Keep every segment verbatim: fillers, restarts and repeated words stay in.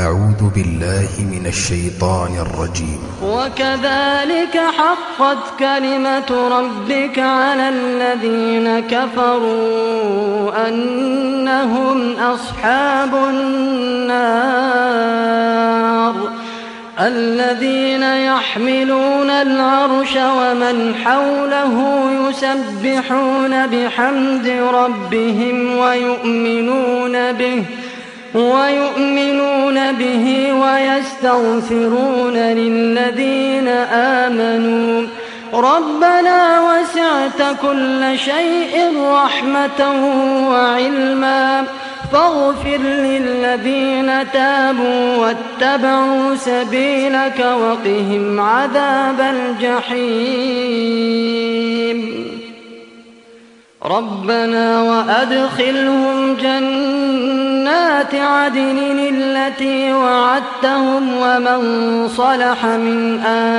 أعوذ بالله من الشيطان الرجيم. وكذلك حقت كلمة ربك على الذين كفروا أنهم أصحاب النار الذين يحملون العرش ومن حوله يسبحون بحمد ربهم ويؤمنون به ويؤمنون به ويستغفرون للذين آمنوا ربنا وسعت كل شيء رحمة وعلما فاغفر للذين تابوا واتبعوا سبيلك وقهم عذاب الجحيم ربنا وأدخلهم جنات عدن التي وعدتهم ومن صلح من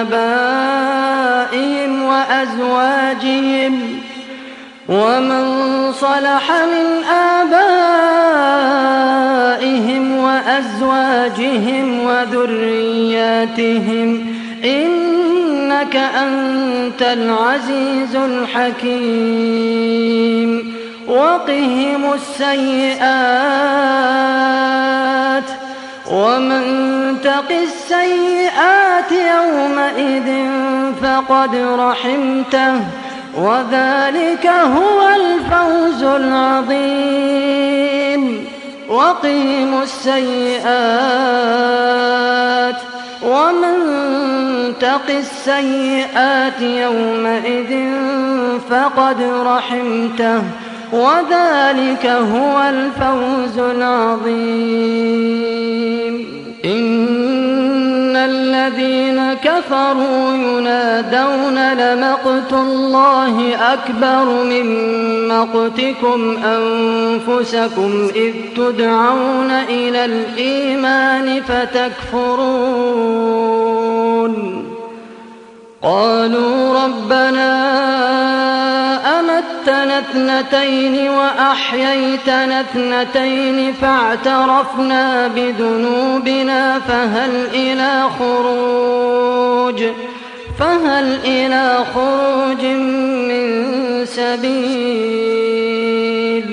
آبائهم وأزواجهم ومن صلح من آبائهم وأزواجهم وذرياتهم إنك أنت العزيز الحكيم وقهم السيئات ومن تق السيئات يومئذ فقد رحمته وذلك هو الفوز العظيم وقهم السيئات ومن تق السيئات يومئذ فقد رحمته وذلك هو الفوز العظيم إن الذين كفروا ينادون لمقت الله أكبر من مقتكم أنفسكم إذ تدعون إلى الإيمان فتكفرون قالوا ربنا أمتنا اثنتين وأحييتنا اثنتين فاعترفنا بذنوبنا فهل إلى خروج فهل إلى خروج من سبيل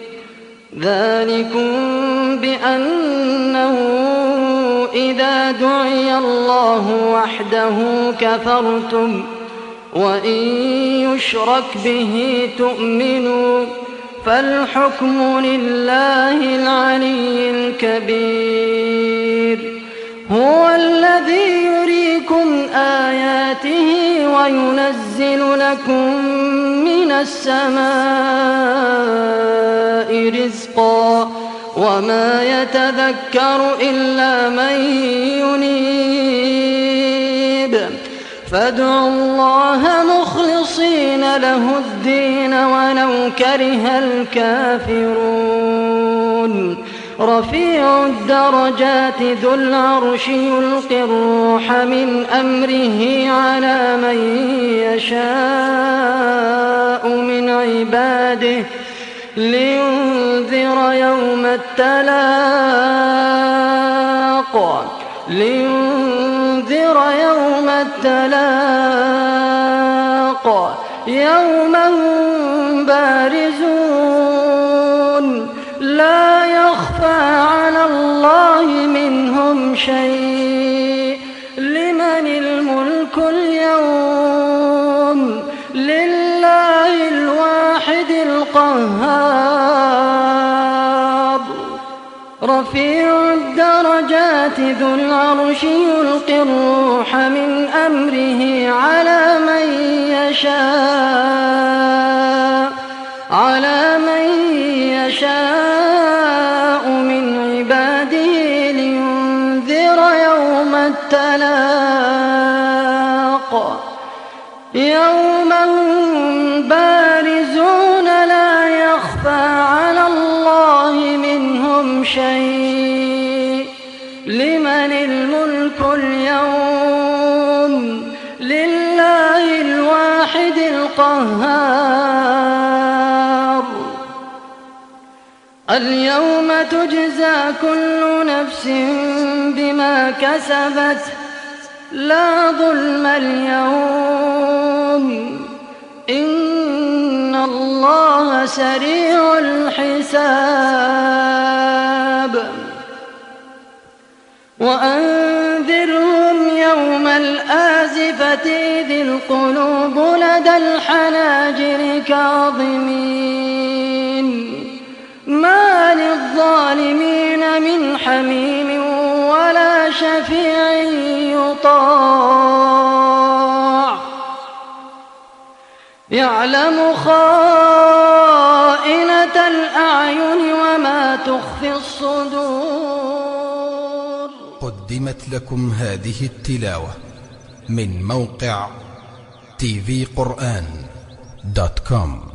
ذلكم بأنه إذا دعي الله وحده كفرتم وإن يشرك به تؤمنوا فالحكم لله العلي الكبير هو الذي يريكم آياته وينزل لكم من السماء رزقا وما يتذكر إلا من ينيب فادعوا الله مخلصين له الدين ولو كره الكافرون رفيع الدرجات ذو العرش يلقي الروح من أمره على من يشاء من عباده لينذر يوم التلاق لينذر يوم التلاق يوم هم بارزون لا يخفى على الله منهم شيء لمن الملك اليوم لله الواحد القهار رفيع الدرجات ذو العرش يلقي الروح من أمره على من يشاء على من يشاء من عباده لينذر يوم التلاق يوم هم بارزون لا يخفى على الله منهم شيء لمن الملك اليوم لله الواحد القهار اليوم تجزى كل نفس بما كسبت لا ظلم اليوم إن الله سريع الحساب وأنذرهم يوم الآزفة إذ القلوب لدى الحناجر كاظمين ما للظالمين من حميم ولا شفيع يطاع يعلم خائنة الأعين وما تخفي الصدور. قدمت لكم هذه التلاوة من موقع تي في قرآن دوت كوم.